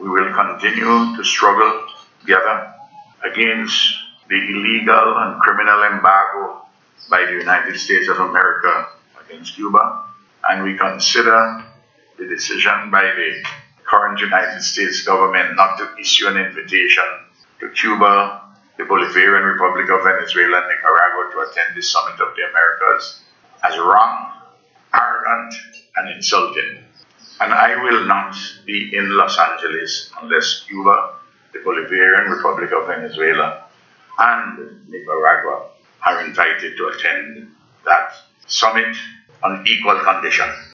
we will continue to struggle together against the illegal and criminal embargo by the United States of America against Cuba, and we consider the decision by the current United States government not to issue an invitation to Cuba, the Bolivarian Republic of Venezuela, and Nicaragua to attend the Summit of the Americas as wrong, arrogant, and insulting. And I will not be in Los Angeles unless Cuba, the Bolivarian Republic of Venezuela, and Nicaragua are invited to attend that summit on equal condition.